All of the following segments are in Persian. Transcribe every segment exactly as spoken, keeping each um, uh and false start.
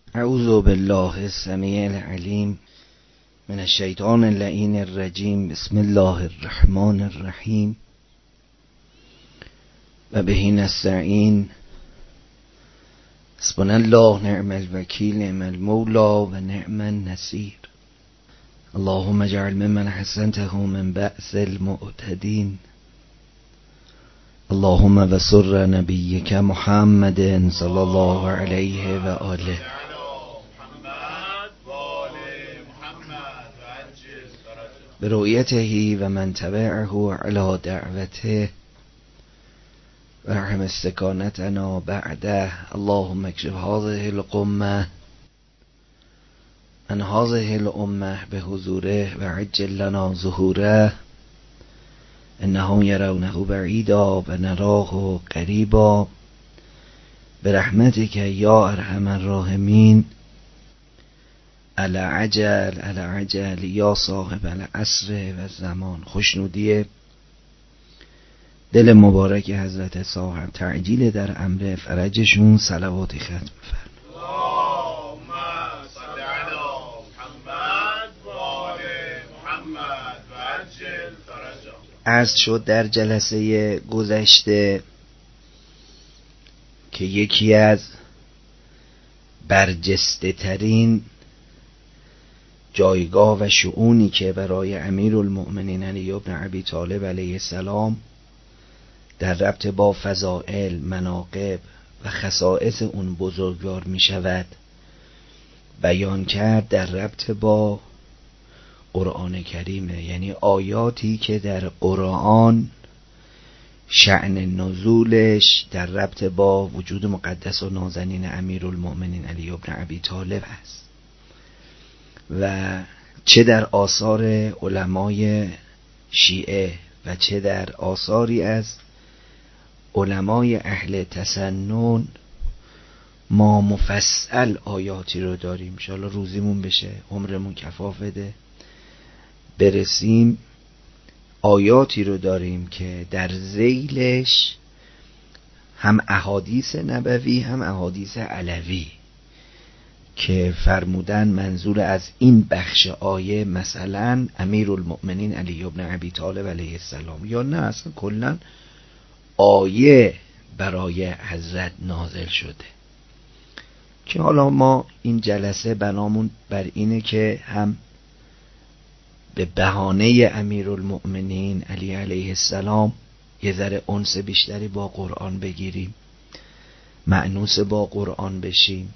اعوذ بالله السمیع العلیم من الشیطان اللعین الرجیم. بسم الله الرحمن الرحیم و به نستعین. حسبنا الله نعم الوکیل نعم المولا و نعم النصیر. اللهم اجعل ممن حسنته من بأس المعتدین. اللهم وسر نبیک محمد صلی الله علیه و آله برؤیته و من تبعه علی دعوته و رحم استکانتنا بعده. اللهم اکشف هذه الغمه عن هذه الامه بحضوره و عجل لنا ظهوره. انهم یرونه بعیدا و نراه قریبا برحمتک یا ارحم الراحمین. العجل العجل یا صاحب العصر و زمان. خوشنودی دل مبارک حضرت صاحب تعجیل در امر فرجشون صلواتی ختم فرمایید. اللهم صل علی محمد و آل محمد و عجل فرجهم. عرض شد در جلسه گذشته که یکی از برجسته ترین جایگاه و شؤونی که برای امیرالمؤمنین علی بن ابی طالب علیه السلام در ربط با فضائل، مناقب و خصائص اون بزرگوار می شود بیان کرد در ربط با قرآن کریمه، یعنی آیاتی که در قرآن شأن نزولش در ربط با وجود مقدس و نازنین امیرالمؤمنین علی بن ابی طالب است و چه در آثار علمای شیعه و چه در آثاری از علمای اهل تسنن ما مفصل آیاتی رو داریم. انشاءالله روزیمون بشه، عمرمون کفاف بده، برسیم آیاتی رو داریم که در ذیلش هم احادیث نبوی هم احادیث علوی که فرمودن منظور از این بخش آیه مثلا امیرالمؤمنین علی بن ابی طالب علیه السلام، یا نه اصلا کلا آیه برای حضرت نازل شده. که حالا ما این جلسه بنامون بر اینه که هم به بهانه امیرالمؤمنین علی علیه السلام یه ذره انس بیشتری با قرآن بگیریم، مأنوس با قرآن بشیم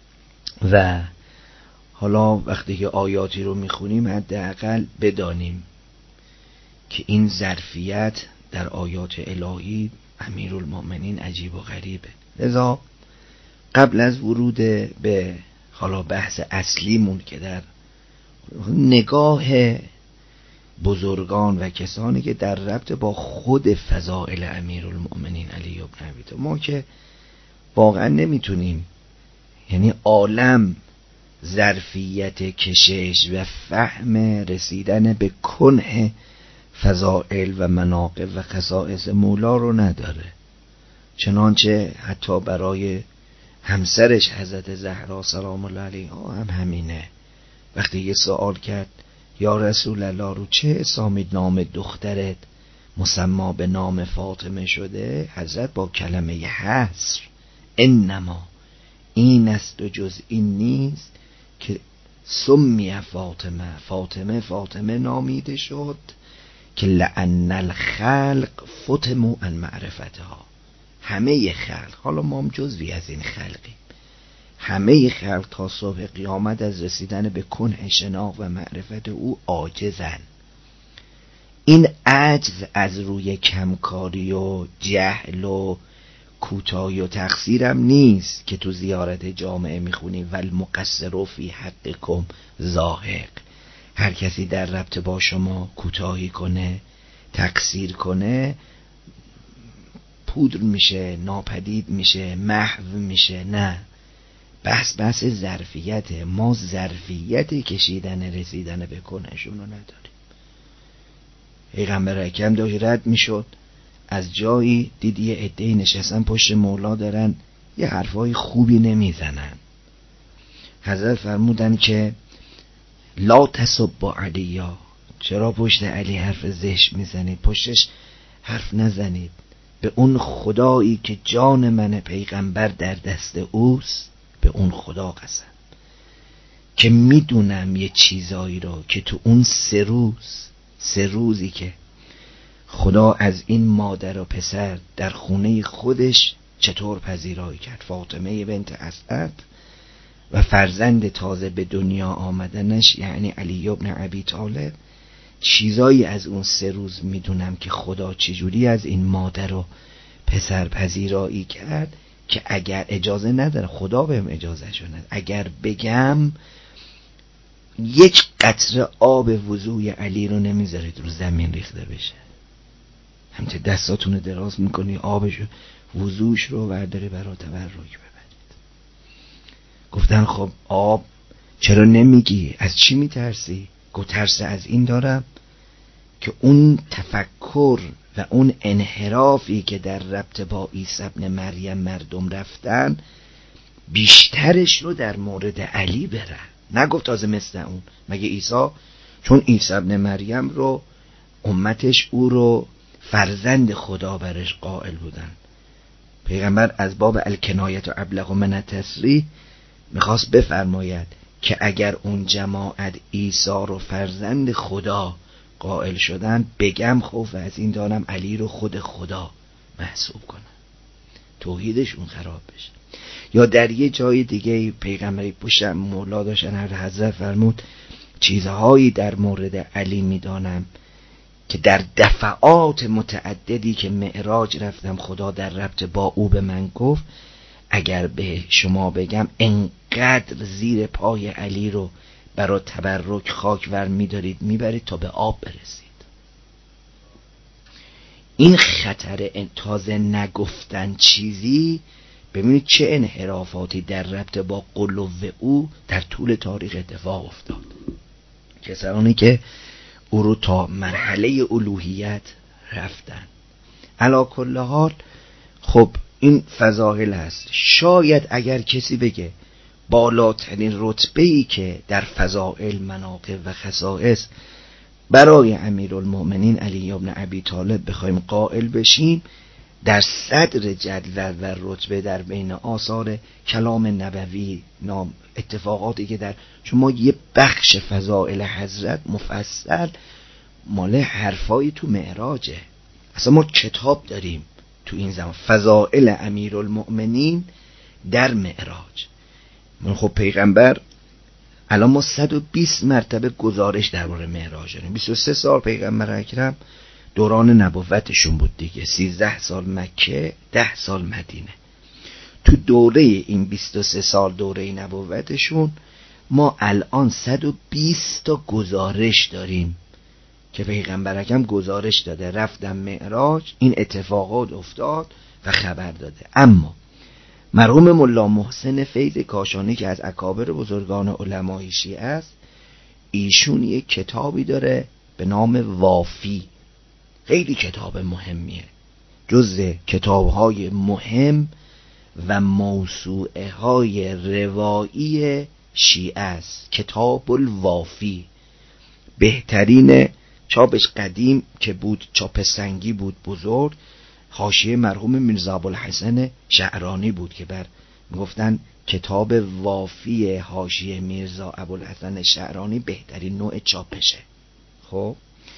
و حالا وقتی که آیاتی رو میخونیم حداقل بدانیم که این ظرفیت در آیات الهی امیرالمؤمنین عجیب و غریبه. لذا قبل از ورود به حالا بحث اصلیمون که در نگاه بزرگان و کسانی که در ربط با خود فضائل امیرالمؤمنین علی بن ابی طالب، ما که واقعا نمیتونیم، یعنی عالم ظرفیت کشش و فهم رسیدن به کنه فضائل و مناقب و خصائص مولا رو نداره. چنانچه حتی برای همسرش حضرت زهرا سلام الله علیها هم همینه. وقتی یه سوال کرد یا رسول الله رو چه اسامی نام دخترت مسما به نام فاطمه شده، حضرت با کلمه حصر انما این است و جز این نیست که سمی فاطمه فاطمه فاطمه نامیده شد که لأن الخلق فتموا عن معرفتها. همه خلق، حالا ما هم جزوی از این خلقیم، همه خلق تا صبح قیامت از رسیدن به کنه شناخت و معرفت او عاجزن. این عجز از روی کمکاری و جهل و کوتاهی و تقصیرم نیست که تو زیارت جامعه میخونی والمقصر فی حقکم زاهق. هر کسی در ربط با شما کوتاهی کنه، تقصیر کنه، پودر میشه، ناپدید میشه، محو میشه. نه، بحث بحث ظرفیت. ما ظرفیت کشیدن رسیدن به کنشون رو نداریم. پیغمبر اکرم داشت رد میشد از جایی دید یه عده‌ای نشستن پشت مولا دارن یه حرفای خوبی نمیزنن. حضرت فرمودن که لا تسب علیا، چرا پشت علی حرف زشت میزنید؟ پشتش حرف نزنید. به اون خدایی که جان من پیغمبر در دست اوست، به اون خدا قسم که میدونم یه چیزایی رو که تو اون سه روز سه روزی که خدا از این مادر و پسر در خونه خودش چطور پذیرایی کرد، فاطمه بنت اسعد و فرزند تازه به دنیا آمدنش یعنی علی ابن ابی طالب، چیزایی از اون سه روز میدونم که خدا چجوری از این مادر و پسر پذیرایی کرد که اگر اجازه نداره، خدا بهم اجازه شده، اگر بگم یک قطره آب وضوی علی رو نمیذارید رو زمین ریخته بشه، همچه دستاتون رو دراز میکنی آبشو وضوش رو ورداری برای تبرک ببرید. گفتن خب آب چرا نمیگی؟ از چی میترسی؟ گفت ترس از این دارم که اون تفکر و اون انحرافی که در ربط با عیسی ابن مریم مردم رفتن بیشترش رو در مورد علی برن. نگفت تازه مثل اون، مگه عیسی چون عیسی ابن مریم رو امتش او رو فرزند خدا برش قائل بودن، پیغمبر از باب الکنایت و ابلغ من التصریح میخواست بفرماید که اگر اون جماعت عیسی رو فرزند خدا قائل شدن، بگم خوف از این دارم علی رو خود خدا محسوب کنن، توحیدشون خراب بشه. یا در یه جای دیگه پیغمبری پشت مولا داشتن، هر حضرت فرمود چیزهایی در مورد علی میدانم که در دفعات متعددی که معراج رفتم خدا در ربط با او به من گفت، اگر به شما بگم انقدر زیر پای علی رو برای تبرک خاک ور میدارید میبرید تا به آب برسید. این خطر تازه نگفتن چیزی، ببینید چه انحرافاتی در ربط با قلو او در طول تاریخ اتفاق افتاد. کسانی که او رو تا مرحله الوهیت رفتن. علا کل حال خب این فضائل هست. شاید اگر کسی بگه بالاترین رتبه‌ای که در فضائل، مناقب و خصائص برای امیرالمؤمنین علی ابن ابی طالب بخوایم قائل بشیم، در صدر جدول و رتبه در بین آثار کلام نبوی، نام اتفاقاتی که در چون ما یه بخش فضائل حضرت مفصل مال حرفای تو معراجه، اصلا ما کتاب داریم تو این زمان فضائل امیرالمؤمنین در معراج. من خب پیغمبر الان ما صد و بیست مرتبه گزارش درباره معراج داریم. بیست و سه سال پیغمبر اکرم دوران نبوتشون بود دیگه، سیزده سال مکه، ده سال مدینه. تو دوره این بیست و سه سال دوره نبوتشون ما الان صد و بیست تا گزارش داریم که پیغمبر اکرم گزارش داده، رفتم معراج، این اتفاقات افتاد و خبر داده. اما مرحوم ملا محسن فیض کاشانی که از اکابر بزرگان علمای شیعه است، ایشون یک کتابی داره به نام وافی، خیلی کتاب مهمیه، جز کتابهای مهم و موسوعه های روایی شیعه است. کتاب الوافی بهترین چاپش قدیم که بود، چاپ سنگی بود بزرگ، حاشیه مرحوم میرزا ابوالحسن شعرانی بود که بر میگفتن کتاب وافی حاشیه میرزا ابوالحسن شعرانی بهترین نوع چاپشه. خب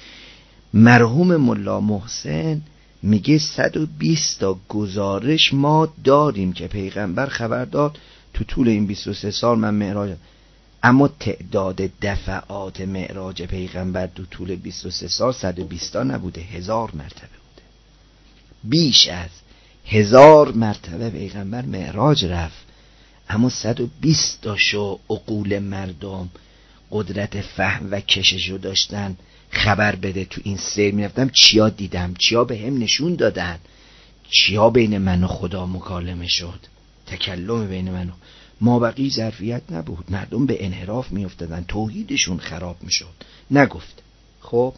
مرحوم ملا محسن میگه صد و بیست تا گزارش ما داریم که پیغمبر خبر داد تو طول این بیست و سه سال من معراج، اما تعداد دفعات معراج پیغمبر تو طول بیست و سه سال صد و بیست تا نبوده، هزار مرتبه بوده. بیش از هزار مرتبه پیغمبر معراج رفت، اما صد و بیست تاشو عقول مردم قدرت فهم و کششو داشتن خبر بده. تو این سیر میرفتم چیا دیدم، چیا به هم نشون دادن، چیا بین من و خدا مکالمه شد، تکلم بین من و ما بقی ظرفیت نبود، مردم به انحراف میافتادن، توحیدشون خراب میشد، نگفت. خب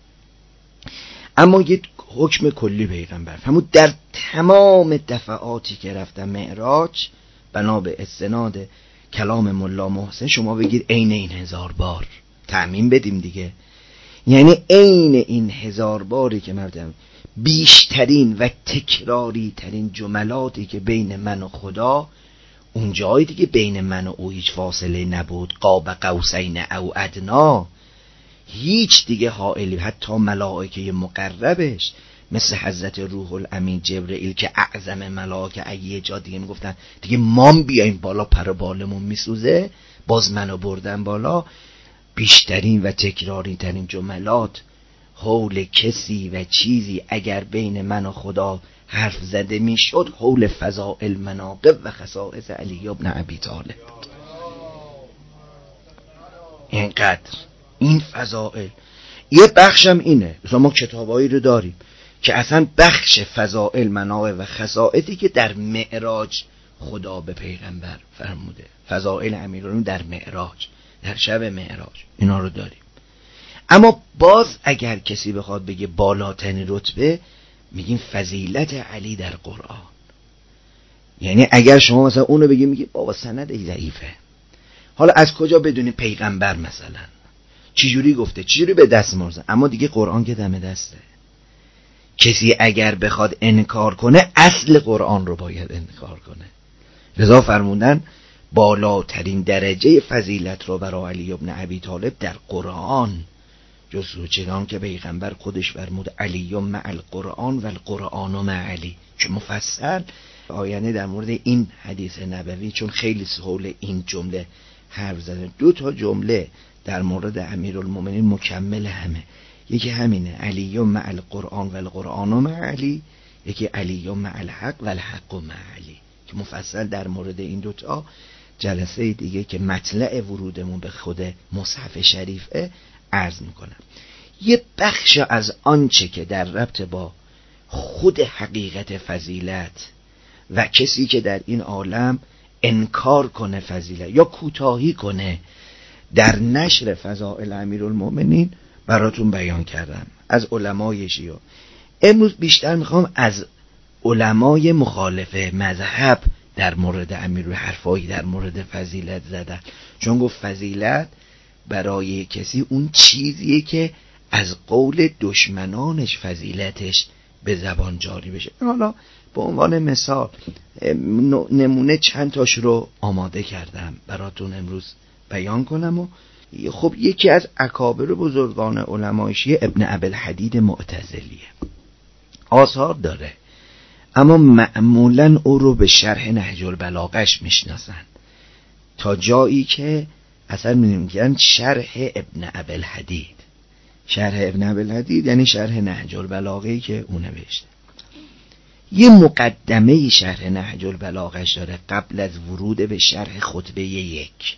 اما یه حکم کلی پیغمبر فرمود در تمام دفعاتی که رفتم معراج، بنا به استناد کلام ملا محسن شما بگید عین این هزار بار تعمیم بدیم دیگه، یعنی عین این هزار باری که مردم بیشترین و تکراری ترین جملاتی که بین من و خدا، اون جایی دیگه بین من و او هیچ فاصله نبود، قاب قوسین او ادنا، هیچ دیگه حائلی، حتی ملائکه مقربش مثل حضرت روح الامین جبرئیل که اعظم ملائکه ایه جا دیگه میگفتن دیگه مام بیایم بالا پر بالمون میسوزه، باز منو بردن بالا. بیشترین و تکراری ترین جملات حول کسی و چیزی اگر بین من و خدا حرف زده میشد حول فضائل مناقب و خصائص علی ابن ابی طالب. اینقدر این فضائل. یه بخشم اینه، مثلا ما کتابایی رو داریم که اصلا بخش فضائل مناقب و خصائصی که در معراج خدا به پیغمبر فرموده، فضائل امیرالمومنین در معراج، در شب معراج، اینا رو داریم. اما باز اگر کسی بخواد بگه بالاترین رتبه، میگیم فضیلت علی در قرآن. یعنی اگر شما مثلا اونو بگی میگی بابا سند ضعیفه، حالا از کجا بدونی پیغمبر مثلا چجوری گفته، چجوری به دست مرزن؟ اما دیگه قرآن که دم دسته. کسی اگر بخواد انکار کنه اصل قرآن رو باید انکار کنه. لذا فرمودن بالاترین درجه فضیلت رو برای علی ابن ابی طالب در قرآن، جزو چنان که پیغمبر خودش فرمود علی مع القرآن و القرآن مع علی، که مفصل آینه در مورد این حدیث نبوی، چون خیلی حول این جمله حرف زدن. دو تا جمله در مورد امیرالمومنین مکمل همه، یکی همینه علی مع القرآن و القرآن مع علی، یکی علی مع الحق و الحق مع علی، که مفصل در مورد این دوتا جلسه دیگه که مطلع ورودمون به خود مصحف شریفه عرض میکنم. یه بخش از آنچه که در ربط با خود حقیقت فضیلت و کسی که در این عالم انکار کنه فضیلت یا کوتاهی کنه در نشر فضائل امیرالمومنین براتون بیان کردم از علمای شیعه. امروز بیشتر میخوام از علمای مخالف مذهب در مورد امیر حرفایی در مورد فضیلت زدن، چون گفت فضیلت برای کسی اون چیزیه که از قول دشمنانش فضیلتش به زبان جاری بشه. حالا به عنوان مثال نمونه چند تاش رو آماده کردم براتون امروز بیان کنم. و خب یکی از اکابر بزرگان علمای شیعه ابن ابوالحدید معتزلیه، آثار داره اما معمولا او رو به شرح نهج البلاغه‌اش میشناسن، تا جایی که اصلا میگن شرح ابن ابوالحدید. شرح ابن ابوالحدید یعنی شرح نهج البلاغه‌ای که اون نوشته. یه مقدمه شرح نهج البلاغه‌اش داره قبل از ورود به شرح خطبه یک.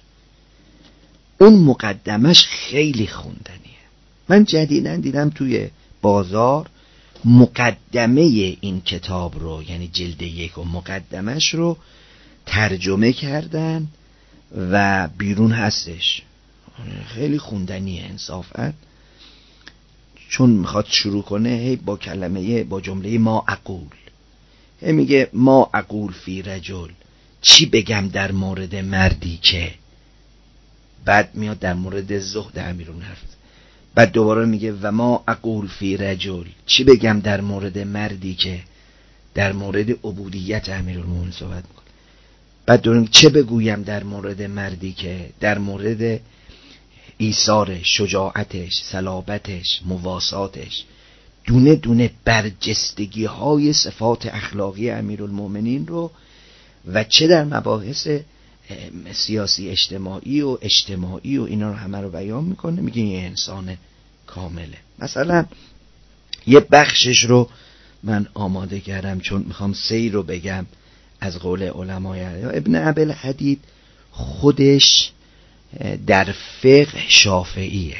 اون مقدمش خیلی خوندنیه. من جدیداً دیدم توی بازار مقدمه این کتاب رو، یعنی جلد یک و مقدمش رو ترجمه کردن و بیرون هستش. خیلی خوندنیه انصافاً، چون میخواد شروع کنه هی با کلمه با جمله ما اقول، هی میگه ما اقول فی رجل، چی بگم در مورد مردی که، بعد میاد در مورد زهد امیرالمومنین حرف، بعد دوباره میگه و ما اقول فی رجل، چی بگم در مورد مردی که در مورد عبودیت امیرالمومنین صحبت میکنه، بعد دوباره چه بگویم در مورد مردی که در مورد ایثارش، شجاعتش، صلابتش، مواساتش، دونه دونه برجستگی های صفات اخلاقی امیرالمومنین رو و چه در مباحث سیاسی اجتماعی و اجتماعی و اینا رو همه رو بیان میکنه. میگه یه انسان کامله. مثلا یه بخشش رو من آماده کردم چون میخوام سیر رو بگم از قول علمای ابن ابوالحدید. خودش در فقه شافعیه.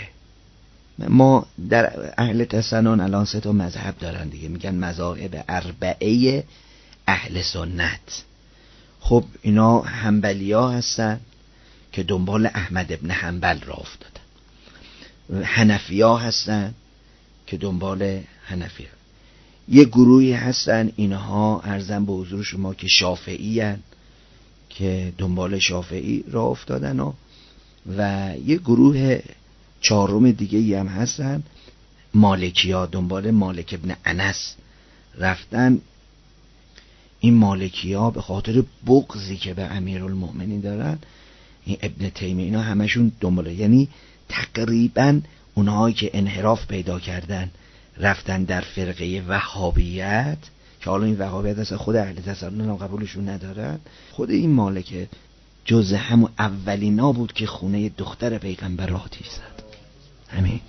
ما در اهل تسنن الان سه تا مذهب دارن دیگه، میگن مذاهب اربعه اهل سنت. خب اینا حنبلیا هستن که دنبال احمد ابن حنبل را افتادن، حنفیا هستن که دنبال حنفی، یه گروهی هستن اینها ارزم به حضور شما که شافعی هستن که دنبال شافعی راه افتادن و و یه گروه چهارم دیگه ای هم هستن، مالکی ها، دنبال مالک ابن انس رفتن. این مالکی ها به خاطر بغضی که به امیرالمؤمنین دارن، این ابن تیمیه اینا همشون دنباله، یعنی تقریبا اونهایی که انحراف پیدا کردن رفتن در فرقه وهابیت، که حالا این وهابیت اصلا خود اهل تسنن هم قبولشون ندارن. خود این مالک جز همون اولینا بود که خونه دختر پیغمبر آتش زد، همین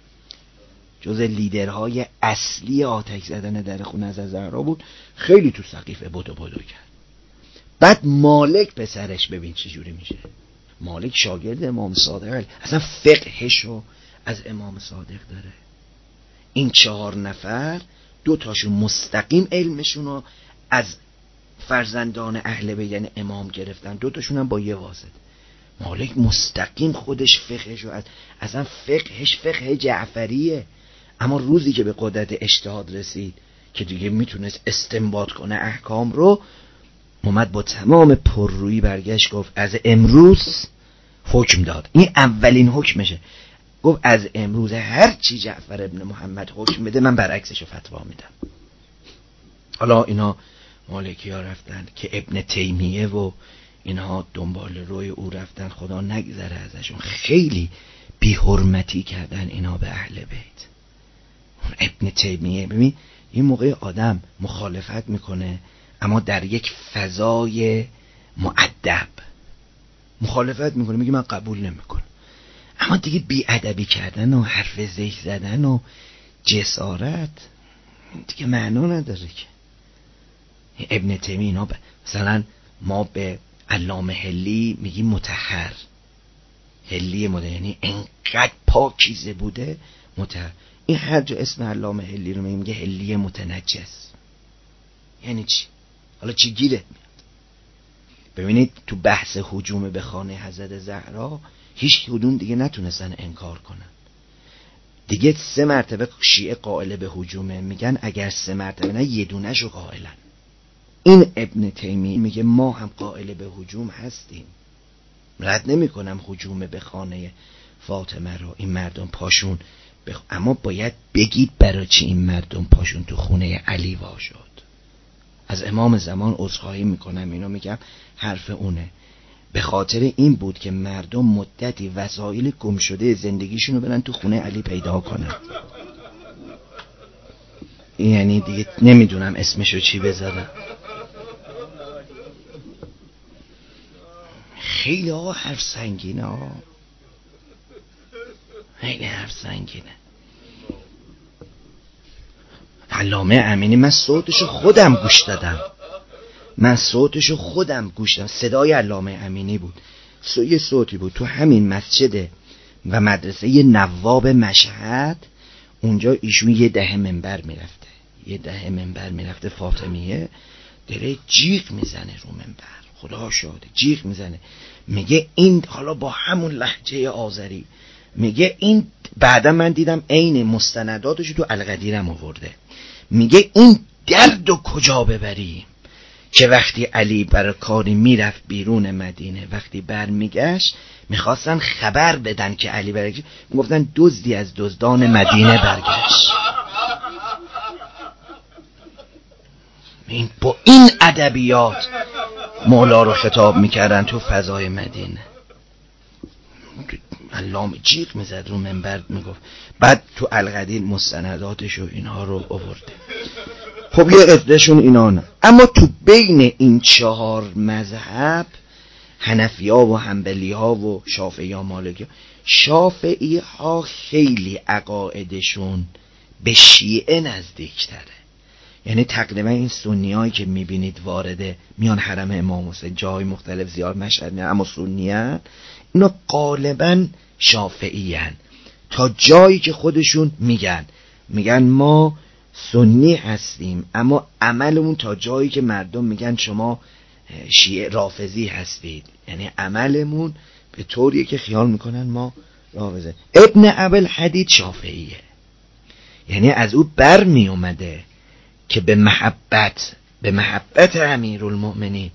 جز لیدرهای اصلی آتش زدن در خونه از زهرا بود. خیلی تو سقیفه بدو بدو کرد. بعد مالک پسرش ببین چه جوری میشه. مالک شاگرد امام صادق، اصلا فقهشو از امام صادق داره. این چهار نفر دو تاشون مستقیم علمشونو از فرزندان اهل بیت یعنی امام گرفتن، دو تاشون هم با یه واسطه. مالک مستقیم خودش فقهشو از اصلا فقهش فقه جعفریه، اما روزی که به قدرت اجتهاد رسید که دیگه میتونست استنباط کنه احکام رو، اومد با تمام پررویی برگشت گفت از امروز حکم داد. این اولین حکمشه، گفت از امروز هر چی جعفر ابن محمد حکم بده من برعکسشو فتوا میدم. حالا اینا مالکی ها رفتن که ابن تیمیه و اینها دنبال روی او رفتن، خدا نگذره ازشون، خیلی بی حرمتی کردن اینا به اهل بیت. ابن تیمیه ببین این موقع آدم مخالفت میکنه اما در یک فضای مؤدب مخالفت میکنه، میگه من قبول نمیکنم، اما دیگه بی ادبی کردن و حرف زشت زدن و جسارت دیگه معنا نداره که. ابن تیمیه اینا ب... مثلا ما به علامه حلی میگیم مطهر، حلی مده یعنی انقدر پاکیزه بوده مطهر. این هر جا اسم علامه حلی رو میگه حلی متنجس، یعنی چی؟ حالا چی گیرت میاد؟ ببینید تو بحث هجوم به خانه حضرت زهرا هیچ کدوم دیگه نتونستن انکار کنن. دیگه سه مرتبه شیعه قائل به هجومه، میگن اگر سه مرتبه نه یه دونه‌شو قائلن. این ابن تیمیه میگه ما هم قائل به هجوم هستیم، رد نمی کنم هجوم به خانه فاطمه رو، این مردم پاشون بخ... اما باید بگید برای چی این مردم پاشون تو خونه علی وا شد. از امام زمان عذرخواهی میکنم، اینو میگم حرف اونه، به خاطر این بود که مردم مدتی وسایل گم شده زندگیشونو برن تو خونه علی پیدا کنن. یعنی دیگه نمیدونم اسمشو چی بذارم. خیلی ها حرف سنگینه ها، خیلی حرف سنگینه. علامه امینی من صوتشو خودم گوش دادم، من صوتشو خودم گوش دادم، صدای علامه امینی بود، یه صوتی بود تو همین مسجد و مدرسه یه نواب مشهد، اونجا ایشون یه دهه منبر میرفته، یه دهه منبر میرفته فاطمیه، داره جیغ میزنه رو منبر، خدا شاده جیغ میزنه، میگه این حالا با همون لهجه آذری، میگه این بعدا من دیدم عین مستنداتشو تو القدیرم آورده، میگه این درد و کجا ببریم که وقتی علی برای کاری میرفت بیرون مدینه، وقتی برمیگشت میخواستن خبر بدن که علی برگشت، میگفتن دزدی از دزدان مدینه برگشت. این با این ادبیات مولا رو خطاب میکردن تو فضای مدینه. علامه جیغ میزد رو منبر میگفت، بعد تو القدیر مستنداتش و اینها رو آورده. خب یه قدرشون اینا نه. اما تو بین این چهار مذهب، حنفی ها و حنبلی ها و شافعی ها مالکی ها، شافعی ها خیلی عقایدشون به شیعه نزدیک تره. یعنی تقریبا این سنی هایی که میبینید وارده میان حرم امام حسین جای مختلف زیار مشهد میان اما سنی هن، اینا غالبا شافعی هن، تا جایی که خودشون میگن میگن ما سنی هستیم اما عملمون تا جایی که مردم میگن شما شیعه رافضی هستید، یعنی عملمون به طوریه که خیال میکنن ما رافضه. ابن ابوالحدید شافعیه، یعنی از او بر می اومده که به محبت به محبت امیرالمؤمنین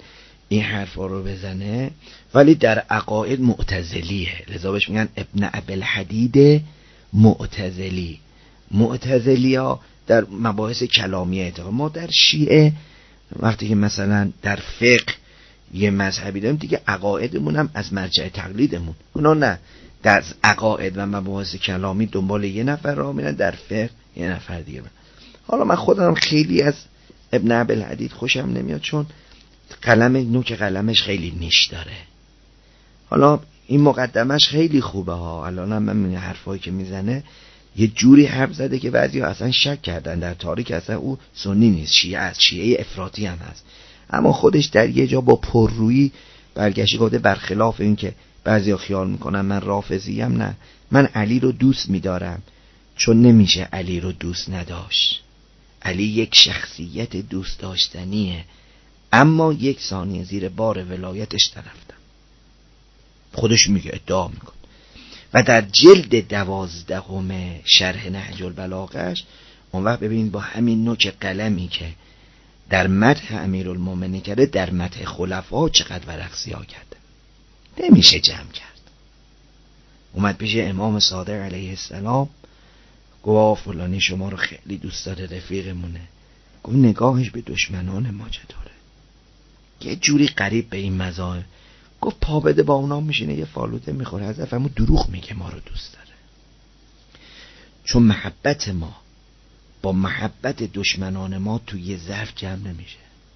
این حرفا رو بزنه، ولی در عقاید معتزلیه، لذا بهش میگن ابن ابوالحدید معتزلی. معتزلی ها در مباحث کلامی اعتقاد. ما در شیعه وقتی که مثلا در فقه یه مذهبی داریم دیگه، عقایدمون هم از مرجع تقلیدمون، اونا نه، در عقاید و مباحث کلامی دنبال یه نفر راه میرن، در فقه یه نفر دیگه من. حالا من خودم خیلی از ابن ابوالحدید خوشم نمیاد، چون قلم نوک قلمش خیلی نیش داره. حالا این مقدمش خیلی خوبه ها، الان هم من من حرفایی که میزنه یه جوری حرف زده که بعضی ها اصلا شک کردن در تاریخ، اصلا او سنی نیست، شیعه است، شیعه افراطی هم هست. اما خودش در یه جا با پررویی برگشته گفته برخلاف این که بعضی ها خیال میکنن من رافضی ام، نه، من علی رو دوست میدارم، چون نمیشه علی رو دوست نداشت. علی یک شخصیت دوست داشتنیه، اما یک ثانیه زیر بار ولایتش نرفتم. خودش میگه، ادعا میکن. و در جلد دوازدهم شرح نهج البلاغه‌اش اون وقت ببینید با همین نوک قلمی که در مدح امیرالمومنین کرده، در مدح خلفا چقدر ورق سیاه کرده، نمیشه جمع کرد. اومد پیش امام صادق علیه السلام، گفت فلانی شما رو خیلی دوست داره، رفیقمونه. گفت نگاهش به دشمنان ما چطوره؟ یه جوری قریب به این مذاهب. گفت پا بده با اونا میشینه یه فالوده میخوره، از افهمو دروغ میگه ما رو دوست داره. چون محبت ما با محبت دشمنان ما توی یه ظرف جمع نمیشه،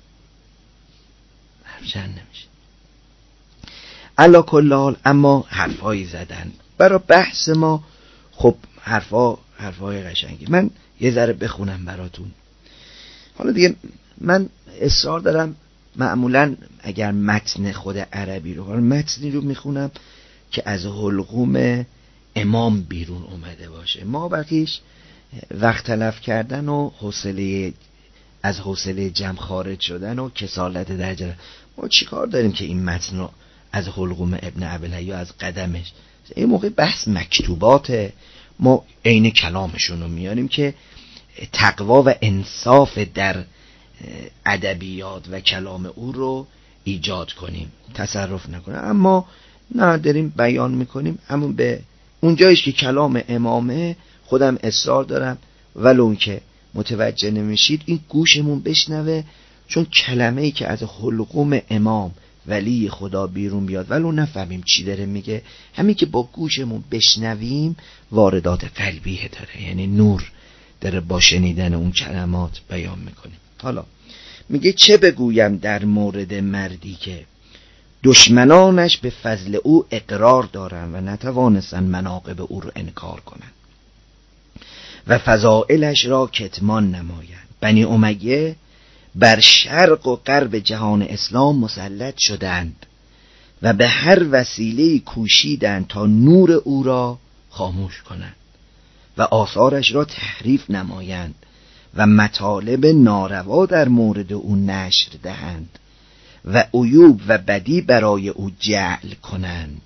جمع نمیشه. علا کل حال، اما حرفایی زدن برای بحث ما. خب حرفا حرفای قشنگی، من یه ذره بخونم براتون. حالا دیگه من اصرار دارم معمولا اگر متن خود عربی رو، متنی رو میخونم که از حلقوم امام بیرون اومده باشه. ما بقیش وقت تلف کردن و حوصله از حوصله جمع خارج شدن و کسالت درجه، ما چی کار داریم که این متن رو از حلقوم ابن ابوالحدید یا از قدمش، این موقع بحث مکتوبات ما عین کلامشون رو میاریم که تقوا و انصاف در ادبیات و کلام او رو ایجاد کنیم، تصرف نکنیم. اما نه، داریم بیان میکنیم. اما به اونجایش که کلام امامه خودم اصرار دارم ولو که متوجه نمیشید این گوشمون بشنوه، چون کلمه‌ای که از حلقوم امام ولی خدا بیرون بیاد ولو نفهمیم چی داره میگه، همین که با گوشمون بشنویم واردات قلبیه داره، یعنی نور داره با شنیدن اون کلمات بیان میکنیم. حالا میگه چه بگویم در مورد مردی که دشمنانش به فضل او اقرار دارن و نتوانستن مناقب او رو انکار کنن و فضائلش را کتمان نمایند. بنی امیه بر شرق و غرب جهان اسلام مسلط شدند و به هر وسیله کوشیدند تا نور او را خاموش کنند و آثارش را تحریف نمایند و مطالب ناروا در مورد او نشر دهند و عیوب و بدی برای او جعل کنند.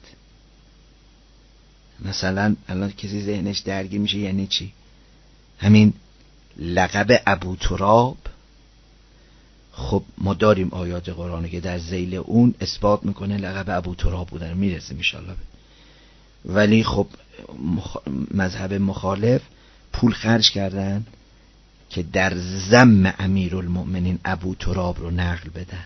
مثلا الان کسی ذهنش درگیر میشه یعنی چی؟ همین لقب ابو تراب، خب ما داریم آیات قرآنی که در ذیل اون اثبات میکنه لقب ابو تراب بودن، میرسیم انشالله. ولی خب مذهب مخالف پول خرج کردن که در ذم امیرالمؤمنین ابو تراب رو نقل بدن.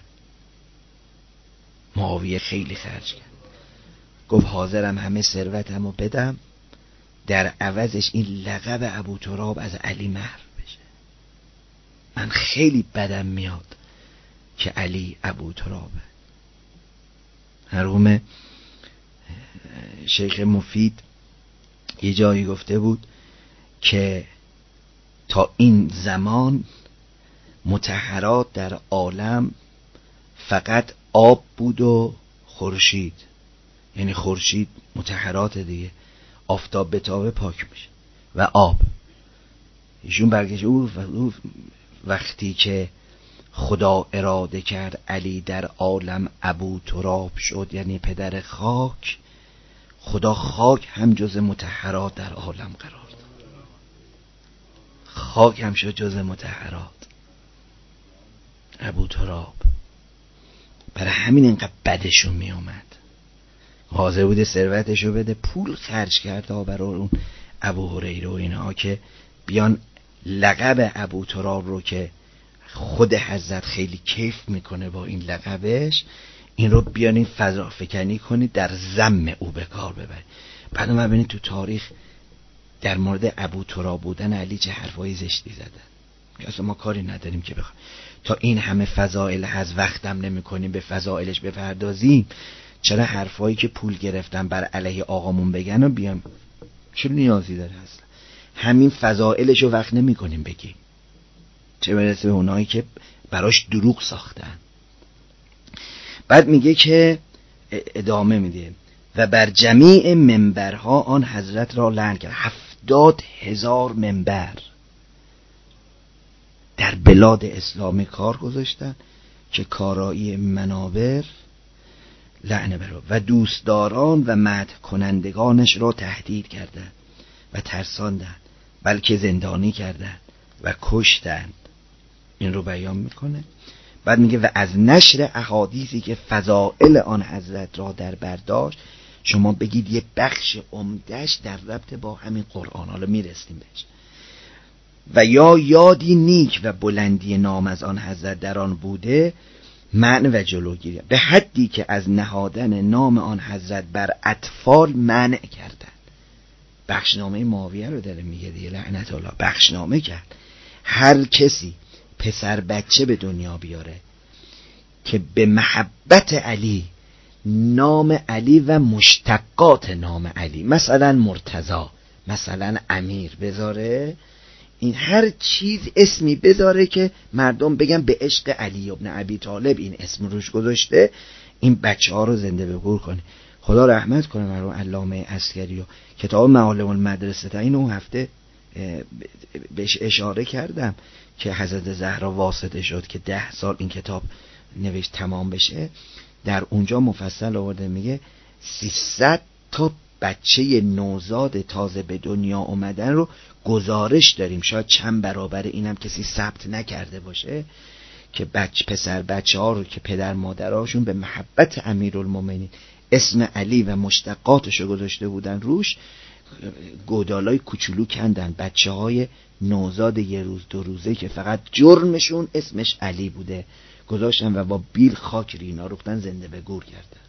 معاویه خیلی خرج کرد، گفت حاضرم همه ثروتمو بدم در عوضش این لقب ابو تراب از علی محو بشه. من خیلی بدم میاد که علی ابو ترابه. مرحوم شیخ مفید یه جایی گفته بود که تا این زمان مطهرات در عالم فقط آب بود و خورشید، یعنی خورشید مطهرات دیگه، آفتاب بتابه پاک میشه و آب. ایشون برگشت او وقتی که خدا اراده کرد علی در عالم ابو تراب شد، یعنی پدر خاک، خدا خاک هم جز مطهرات در عالم قرار داد، خاک هم شد جز مطهرات. ابو تراب برای همین اینقدر بدشون می اومد، حاضر بوده ثروتشو بده، پول خرج کرد تا برای اون ابو هریره و اینها که بیان لقب ابو تراب رو که خود حضرت خیلی کیف میکنه با این لقبش، این رو بیان این فضا فکنی کنید در ذم او به کار ببرید. بعد ما ببینید تو تاریخ در مورد ابو تراب بودن علی چه حرفای زشتی زدن که اصلا ما کاری نداریم که بخوایم تا این همه فضائل هست وقتم نمی کنیم به فضائلش بپردازیم. چرا حرفایی که پول گرفتن بر علیه آقامون بگن و بیام، چه نیازی داره اصلا؟ همین فضائلشو وقت نمی کنیم بگیم، چه برسه به اونایی که براش دروغ ساختن. بعد میگه که ادامه میده و بر جمیع منبرها آن حضرت را لعن کرد. هفتاد هزار منبر در بلاد اسلامی کار گذاشتن که کارایی منابر لعنه برو و دوستداران و مدح کنندگانش را تهدید کردند و ترساندند، بلکه زندانی کردند و کشتند. این رو بیان میکنه. بعد میگه و از نشر احادیثی که فضائل آن حضرت را در برداشت، شما بگید یه بخش عمده‌اش در ربط با همین قرآن، حالا میرسیم بهش، و یا یادی نیک و بلندی نام از آن حضرت در آن بوده، منع و جلوگیری به حدی که از نهادن نام آن حضرت بر اطفال منع کردند. بخشنامه معاویه رو داره میگه دیگه، لعنت الله، بخشنامه کرد هر کسی پسر بچه به دنیا بیاره که به محبت علی نام علی و مشتقات نام علی، مثلا مرتضی، مثلا امیر بذاره، این هر چیز اسمی بذاره که مردم بگن به عشق علی ابن ابی طالب این اسم روش گذاشته، این بچه ها رو زنده به گور کنه. خدا رحمت کنه مرحوم علامه عسگری و کتاب معالم المدرسه تا این اون هفته بهش اشاره کردم که حضرت زهرا واسطه شد که ده سال این کتاب نوشت تمام بشه. در اونجا مفصل آورده میگه سیصد تا بچه نوزاد تازه به دنیا اومدن رو گزارش داریم، شاید چند برابر اینم کسی ثبت نکرده باشه، که بچه پسر بچه ها رو که پدر مادرهاشون به محبت امیرالمومنین اسم علی و مشتقاتش رو گذاشته بودن روش، گودالای کوچولو کندن، بچه های نوزاد یه روز دو روزه که فقط جرمشون اسمش علی بوده گذاشتن و با بیل خاک رینا روختن، زنده به گور کردن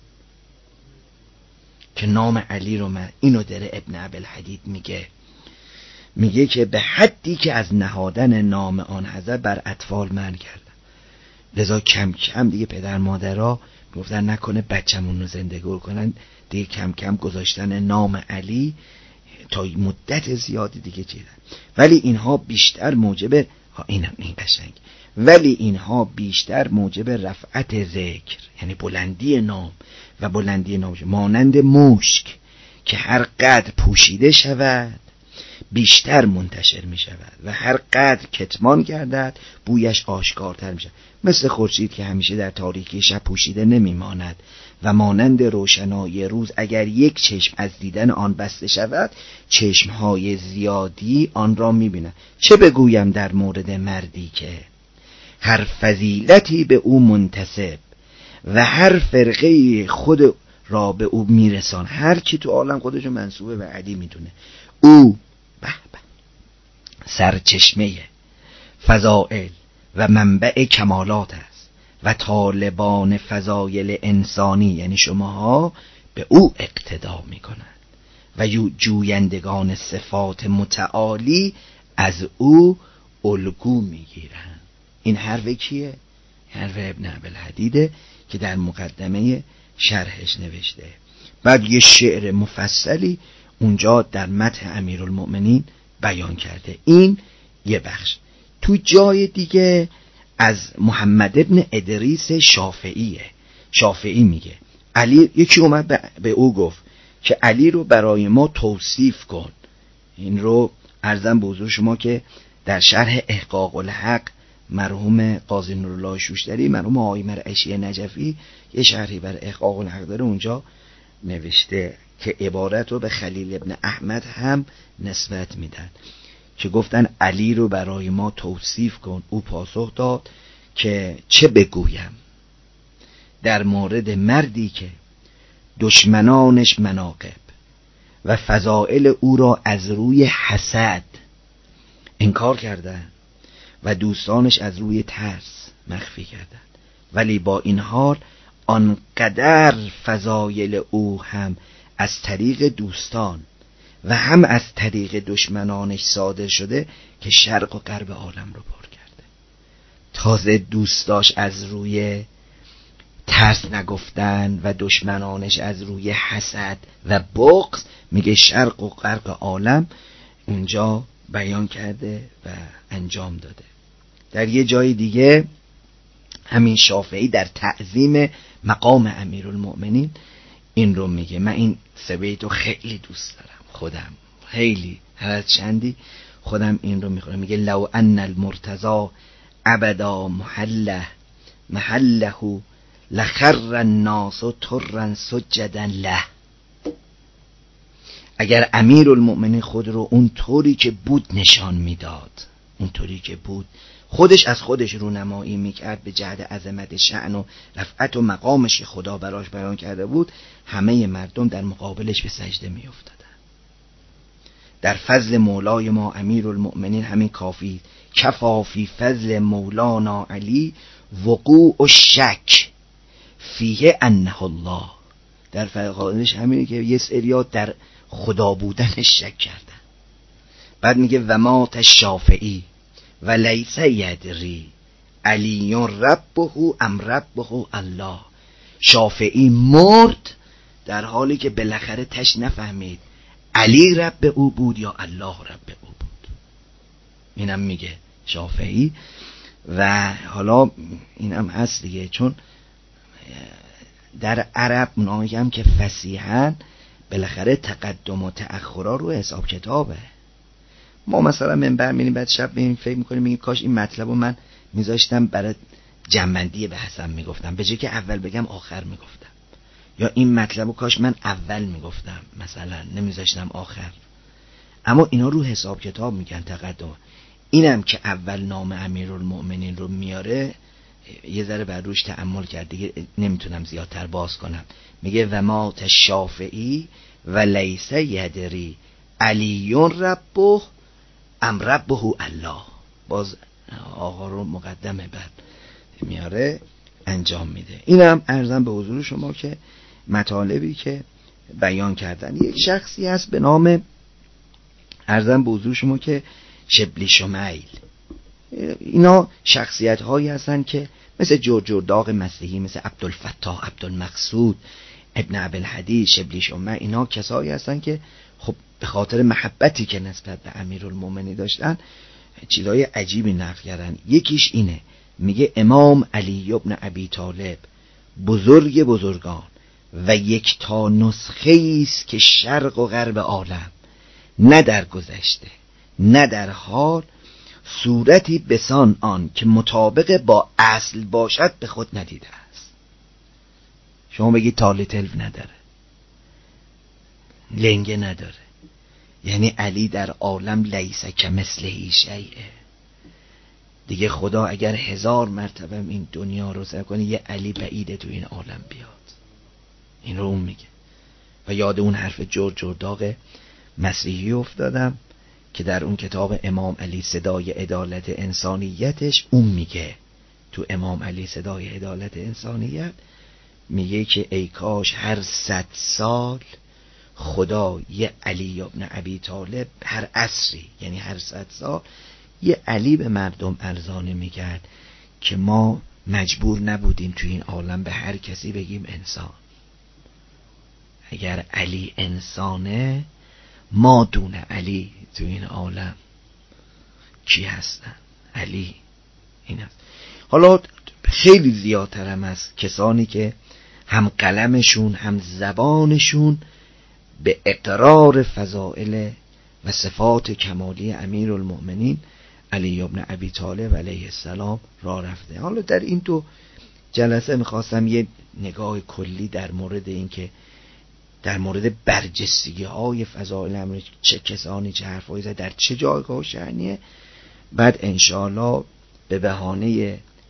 که نام علی رو من. اینو داره ابن ابوالحدید میگه، میگه که به حدی که از نهادن نام آن حضرت بر اطفال منع کردن، لذا کم کم دیگه پدر مادرها گفتن نکنه بچه‌مون رو زنده گور کنن، دیگه کم کم گذاشتن نام علی تا مدت زیادی دیگه چیدن. ولی اینها بیشتر موجب ها اینم این قشنگ ولی اینها بیشتر موجب رفعت ذکر، یعنی بلندی نام و بلندی نام، مانند مشک که هر قدر پوشیده شود بیشتر منتشر می شود و هر قدر کتمان گردد بویش آشکارتر می شود، مثل خورشید که همیشه در تاریکی شب پوشیده نمی ماند و مانند روشنایی روز اگر یک چشم از دیدن آن بسته شود چشمهای زیادی آن را می بینند. چه بگویم در مورد مردی که هر فضیلتی به او منتسب و هر فرقه خود را به او میرسان، هر چی تو عالم خودشو منسوبه به علی میدونه، او به به سرچشمه فضائل و منبع کمالات است و طالبان فضایل انسانی یعنی شماها به او اقتدا میکنند و جویندگان صفات متعالی از او الگو میگیرند. این حرف کیه؟ حرف ابن ابوالحدیده که در مقدمه شرحش نوشته. بعد یه شعر مفصلی اونجا در مدح امیرالمؤمنین بیان کرده. این یه بخش. تو جای دیگه از محمد ابن ادریس شافعیه. شافعی میگه علی، یکی اومد به او گفت که علی رو برای ما توصیف کن. این رو عرضم به حضور شما که در شرح احقاق الحق مرحوم قاضی نورالله شوشتری، مرحوم آقای مرعشی نجفی یه شرحی بر احقاق الحق داره، اونجا نوشته که عبارت رو به خلیل ابن احمد هم نسبت میدن که گفتن علی رو برای ما توصیف کن. او پاسخ داد که چه بگویم، در مورد مردی که دشمنانش مناقب و فضائل او را از روی حسد انکار کردند و دوستانش از روی ترس مخفی کردند، ولی با این حال آنقدر فضایل او هم از طریق دوستان و هم از طریق دشمنانش صادر شده که شرق و غرب عالم رو پر کرده. تازه دوستاش از روی ترس نگفتن و دشمنانش از روی حسد و بغض، میگه شرق و غرب عالم اونجا بیان کرده و انجام داده. در یه جای دیگه همین شافعی در تعظیم مقام امیرالمؤمنین این رو میگه. من این سه بیت رو خیلی دوست دارم، خودم خیلی هر از چندی خودم این رو میخونم. میگه لو ان المرتضی ابدا محله محله لخر الناس طرا سجدا له. اگر امیرالمؤمنین خود رو اون طوری که بود نشان میداد، اون طوری که بود خودش از خودش رونمایی میکرد به جهت عظمت شأن و رفعت و مقامش که خدا براش بیان کرده بود، همه مردم در مقابلش به سجده میافتادن. در فضل مولای ما امیرالمؤمنین همین کافی، کفا فی فضل مولانا علی وقوع الشک فیه انه الله. در فرقانش همینه که یه سریا در خدا بودنش شک کردن. بعد میگه و مات الشافعی و لیس یدری علی ربه ام ربه الله. شافعی مرد در حالی که بالاخره تش نفهمید علی رب او بود یا الله رب او بود. اینم میگه شافعی. و حالا اینم هست دیگه، چون در عرب اونایی هم که فصیحن بالاخره تقدم و تأخرها رو حساب کتابه. ما مثلا منبر میریم بعد شب میریم فکر میکنیم میگیم کاش این مطلب رو من میذاشتم برای جنبندی بحثم میگفتم به جای که اول بگم آخر میگفتم، یا این مطلب رو کاش من اول میگفتم مثلا نمیذاشتم آخر. اما اینا رو حساب کتاب میگن تقدم. اینم که اول نام امیرالمؤمنین رو میاره یه ذره بر روش تأمل کرد دیگه، نمیتونم زیادتر باز کنم. میگه و مات الشافعی و لیس یدری علی ربه ام ربه الله. باز آقا رو مقدمه بعد میاره انجام میده. اینم عرضم به حضور شما که مطالبی که بیان کردن. یک شخصی هست به نام، عرضم به حضور شما که شبلی شمیل. اینا شخصیت هایی هستن که مثل جورجرداغ مسیحی، مثل عبدالفتاح عبدالمقصود ابن عبدالحدی شبلی شمیل، اینا کسایی هستن که خب به خاطر محبتی که نسبت به امیرالمؤمنین داشتن چیزای عجیبی نقل کردن. یکیش اینه، میگه امام علی ابن ابی طالب بزرگ بزرگان و یک تا نسخه است که شرق و غرب عالم نه در گذشته نه در حال صورتی بسان آن که مطابق با اصل باشد به خود ندیده است. شما بگید تالی تلف نداره، لنگه نداره، یعنی علی در عالم لیس کمثله شیء. دیگه خدا اگر هزار مرتبه این دنیا رو سر کنه یه علی بعیده تو این عالم بیاد. این رو اون میگه. و یاد اون حرف جورجرداغ مسیحی افتادم که در اون کتاب امام علی صدای عدالت انسانیتش اون میگه، تو امام علی صدای عدالت انسانیت میگه که ای کاش هر صد سال خدا یه علی ابن ابی طالب هر عصری، یعنی هر صد سال یه علی به مردم ارزانی میکرد که ما مجبور نبودیم تو این عالم به هر کسی بگیم انسان. اگر علی انسانه ما دون علی تو این عالم کی هستن؟ علی این هست. حالا خیلی زیادتر هم هست کسانی که هم قلمشون هم زبانشون به اقرار فضائل و صفات کمالی امیرالمؤمنین علی ابن ابی طالب علیه السلام را رفته. حالا در این تو جلسه میخواستم یه نگاه کلی در مورد این که در مورد برجستگی های فضائل امر چه کسانی چه حرفایی زد در چه جایگاه شأنیه، بعد انشاءالله به بهانه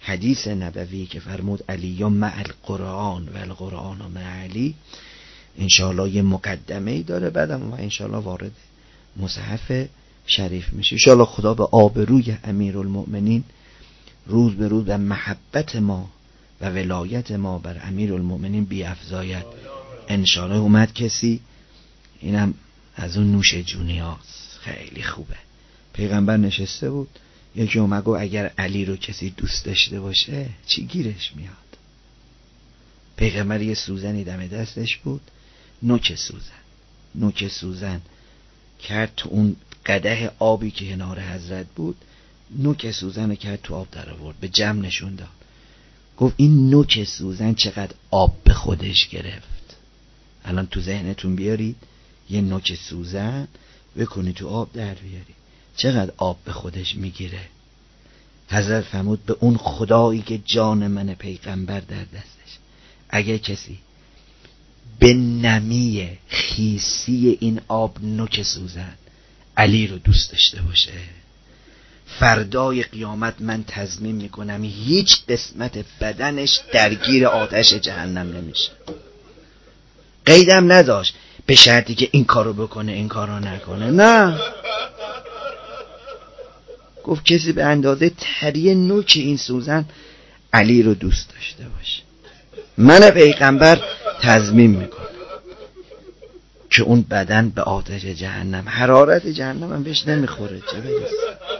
حدیث نبوی که فرمود علی مع القرآن و القرآن مع علی، انشاءالله یه مقدمه ای داره، بعدم ما انشاءالله وارد مصحف شریف میشه. انشاءالله خدا به آبروی امیرالمؤمنین روز به روز و محبت ما و ولایت ما بر امیرالمؤمنین بیافزاید. انشاءالله اومد کسی، اینم از اون نوش جونیاست، خیلی خوبه. پیغمبر نشسته بود، یکی اومد گفت اگر علی رو کسی دوست داشته باشه چی گیرش میاد؟ پیغمبر یه سوزنی دم دستش بود، نوک سوزن نوک سوزن کرد تو اون قدح آبی که کنار حضرت بود، نوک سوزن رو کرد تو آب در آورد، به جمع نشون داد، گفت این نوک سوزن چقدر آب به خودش گرفت. الان تو ذهنتون بیارید یه نوک سوزن بکنی تو آب در بیاری، چقدر آب به خودش میگیره. حضرت فرمود به اون خدایی که جان من پیغمبر در دستش، اگه کسی به نمی خیسی این آب نوک سوزن علی رو دوست داشته باشه، فردای قیامت من تضمین میکنم هیچ قسمت بدنش درگیر آتش جهنم نمیشه. قیدم نداشت به شرطی که این کارو بکنه این کارو نکنه، نه، گفت کسی به اندازه تری نوک این سوزن علی رو دوست داشته باشه، من پیغمبر تضمین میکنم که اون بدن به آتش جهنم، حرارت جهنم هم بهش نمیخوره، چه برسه.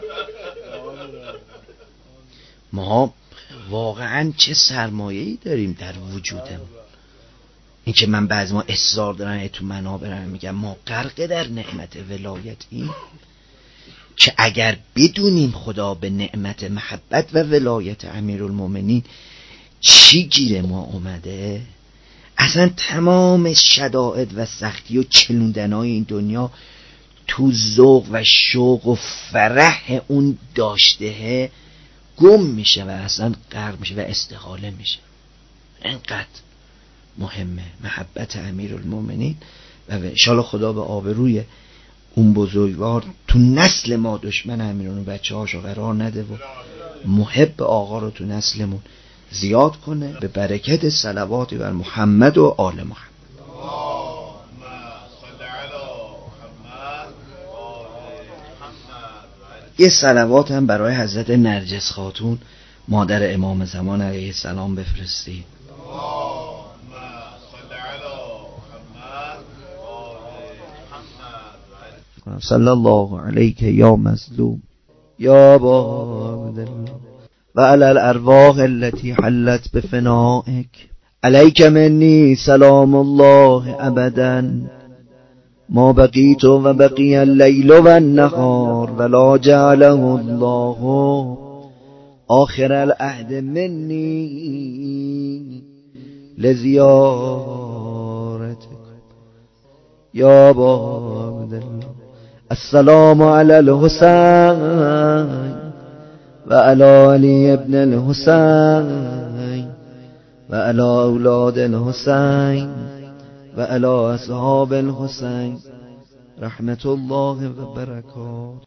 ما واقعا چه سرمایه‌ای داریم در وجودمون. این که من بعضی ما اصرار دارن تو منابرم میگم ما غرق در نعمت ولایتیم، که اگر بدونیم خدا به نعمت محبت و ولایت امیرالمؤمنین چی گیر ما اومده، اصلا تمام شدائد و سختی و چلوندنهای این دنیا تو ذوق و شوق و فرح اون داشته گم میشه و اصلا غرق میشه و استحاله میشه. اینقدر مهمه محبت امیرالمؤمنین و انشاءالله خدا به آبروی اون بزرگوار تو نسل ما دشمن امیران و بچه هاشو قرار نده و محب آقا رو تو نسلمون زیاد کنه، به برکت صلواتی بر محمد و آل محمد. یه صلوات هم برای حضرت نرجس خاتون مادر امام زمان علیه السلام بفرستید. صلی الله علیک یا مظلوم یا باب و علی الارواح التي حلت بفنائک علیک منی سلام الله ابدا ما بقیت و بقی اللیل و النهار ولا جعله الله آخر العهد منی لزیارتک یا باب السلام علی الحسین و علی علی ابن الحسین و علی اولاد الحسین و علی اصحاب الحسین رحمت الله و برکات.